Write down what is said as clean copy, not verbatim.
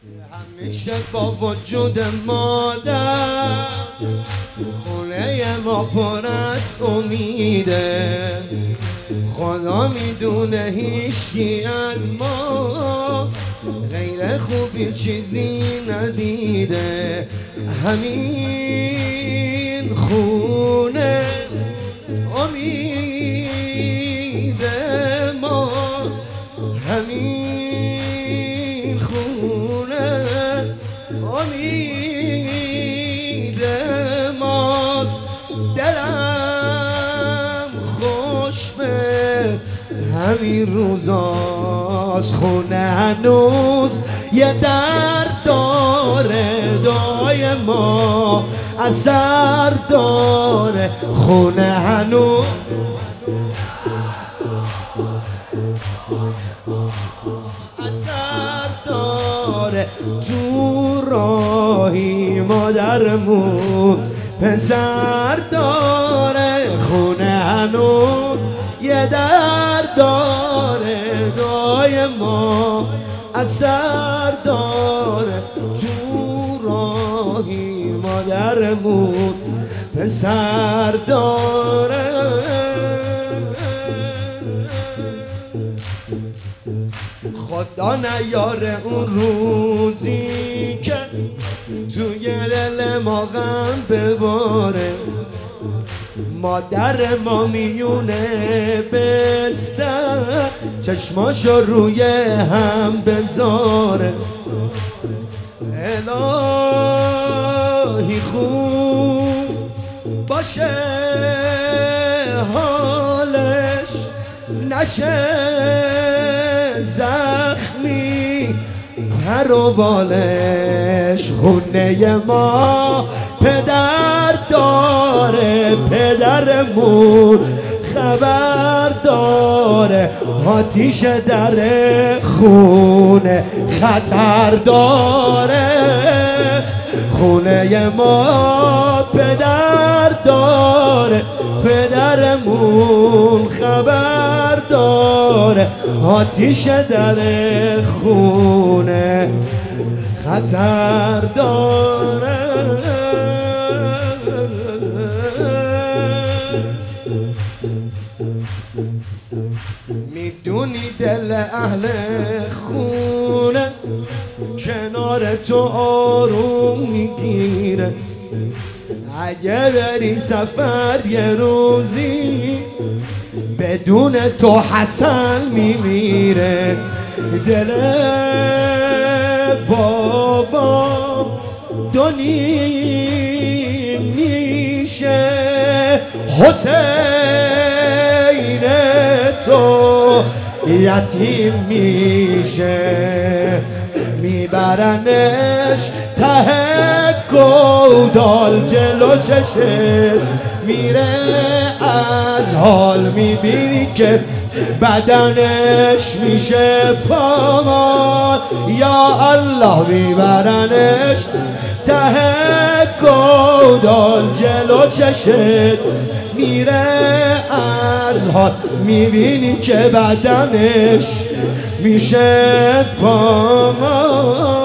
همیشه با وجود مادر خونه ما پر از امیده. خدا میدونه هیچکی از ما غیر خوبی چیزی ندیده. همین خونه امید ماست، همین خونه امید ماست. دلم خوش به همین روزاست. خونه هنوز یه درد داره، دعای ما اثر داره. خونه هنوز اثر داره. تو راهی مادرمون پسر داره. خونه هنوز یه درد داره، دعای ما اثر داره. تو راهی مادرمون پسر داره. خدا نیاره اون روزی که توی دل ما غم بباره. مادر ما میونه بستر چشماشو روی هم بذاره. الهی خوب باشه حالش، نشه زخمی پر و بالش. خونه ما پدر داره، پدرمون خبر داره. آتیش در خونه خطر داره. خونه ما پدر داره، پدرمون خبر داره. آتیش در خونه خطر داره. میدونی دل اهل خونه کنار تو آروم میگیره. اگه بری سفر یه روزی بدون تو حسن میمیره. دل بابا دو نیم میشه، حسین تو یتیم میشه. میبرنش ته گودال جلو چشت میره. از حال میبینی که بدنش میشه پامان. یا الله میبرنش ته گودال جلو چشت میره. از حال میبینی که بدنش میشه پامان.